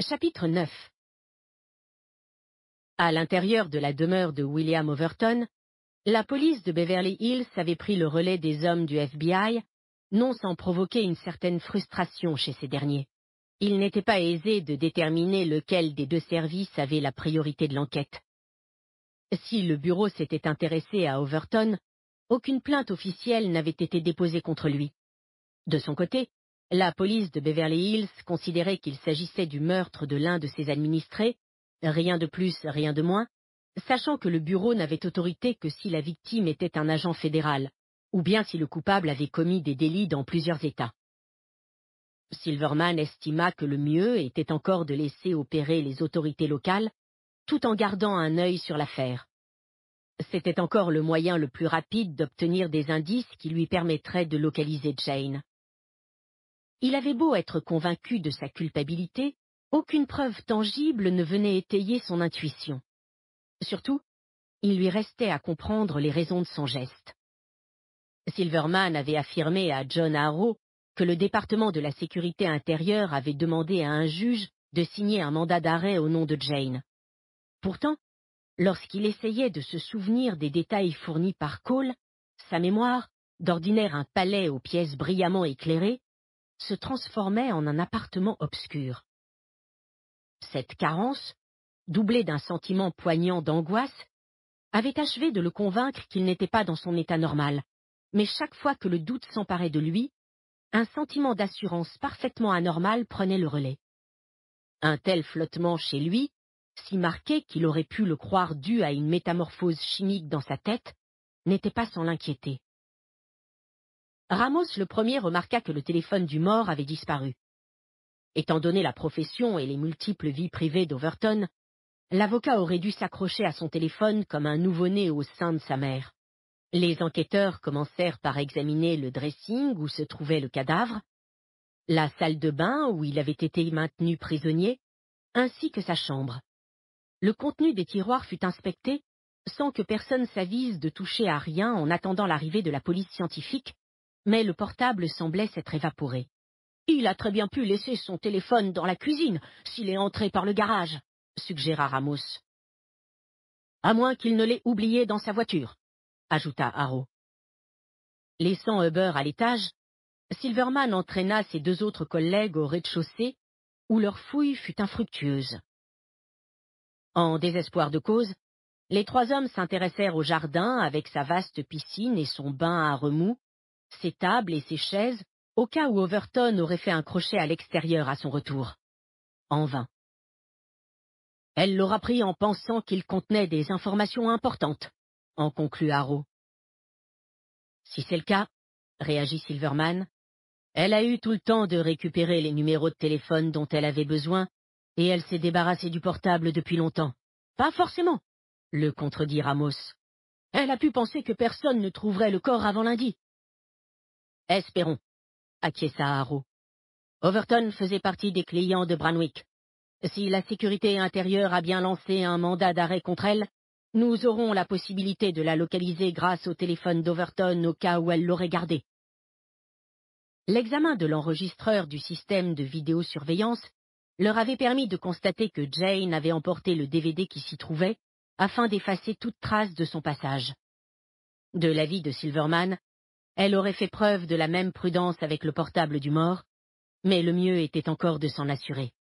Chapitre 9. À l'intérieur de la demeure de William Overton, la police de Beverly Hills avait pris le relais des hommes du FBI, non sans provoquer une certaine frustration chez ces derniers. Il n'était pas aisé de déterminer lequel des deux services avait la priorité de l'enquête. Si le bureau s'était intéressé à Overton, aucune plainte officielle n'avait été déposée contre lui. De son côté, la police de Beverly Hills considérait qu'il s'agissait du meurtre de l'un de ses administrés, rien de plus, rien de moins, sachant que le bureau n'avait autorité que si la victime était un agent fédéral, ou bien si le coupable avait commis des délits dans plusieurs États. Silverman estima que le mieux était encore de laisser opérer les autorités locales, tout en gardant un œil sur l'affaire. C'était encore le moyen le plus rapide d'obtenir des indices qui lui permettraient de localiser Jane. Il avait beau être convaincu de sa culpabilité, aucune preuve tangible ne venait étayer son intuition. Surtout, il lui restait à comprendre les raisons de son geste. Silverman avait affirmé à John Harrow que le département de la sécurité intérieure avait demandé à un juge de signer un mandat d'arrêt au nom de Jane. Pourtant, lorsqu'il essayait de se souvenir des détails fournis par Cole, sa mémoire, d'ordinaire un palais aux pièces brillamment éclairées, se transformait en un appartement obscur. Cette carence, doublée d'un sentiment poignant d'angoisse, avait achevé de le convaincre qu'il n'était pas dans son état normal, mais chaque fois que le doute s'emparait de lui, un sentiment d'assurance parfaitement anormal prenait le relais. Un tel flottement chez lui, si marqué qu'il aurait pu le croire dû à une métamorphose chimique dans sa tête, n'était pas sans l'inquiéter. Ramos le premier remarqua que le téléphone du mort avait disparu. Étant donné la profession et les multiples vies privées d'Overton, l'avocat aurait dû s'accrocher à son téléphone comme un nouveau-né au sein de sa mère. Les enquêteurs commencèrent par examiner le dressing où se trouvait le cadavre, la salle de bain où il avait été maintenu prisonnier, ainsi que sa chambre. Le contenu des tiroirs fut inspecté sans que personne s'avise de toucher à rien en attendant l'arrivée de la police scientifique, mais le portable semblait s'être évaporé. « Il a très bien pu laisser son téléphone dans la cuisine s'il est entré par le garage », suggéra Ramos. « À moins qu'il ne l'ait oublié dans sa voiture », ajouta Harrow. Laissant Huber à l'étage, Silverman entraîna ses deux autres collègues au rez-de-chaussée, où leur fouille fut infructueuse. En désespoir de cause, les trois hommes s'intéressèrent au jardin avec sa vaste piscine et son bain à remous, ses tables et ses chaises, au cas où Overton aurait fait un crochet à l'extérieur à son retour. En vain. Elle l'aura pris en pensant qu'il contenait des informations importantes, en conclut Harrow. Si c'est le cas, réagit Silverman, elle a eu tout le temps de récupérer les numéros de téléphone dont elle avait besoin, et elle s'est débarrassée du portable depuis longtemps. Pas forcément, le contredit Ramos. Elle a pu penser que personne ne trouverait le corps avant lundi. Espérons, acquiesça Harrow. Overton faisait partie des clients de Branwick. Si la sécurité intérieure a bien lancé un mandat d'arrêt contre elle, nous aurons la possibilité de la localiser grâce au téléphone d'Overton au cas où elle l'aurait gardé. L'examen de l'enregistreur du système de vidéosurveillance leur avait permis de constater que Jane avait emporté le DVD qui s'y trouvait afin d'effacer toute trace de son passage. De l'avis de Silverman, elle aurait fait preuve de la même prudence avec le portable du mort, mais le mieux était encore de s'en assurer.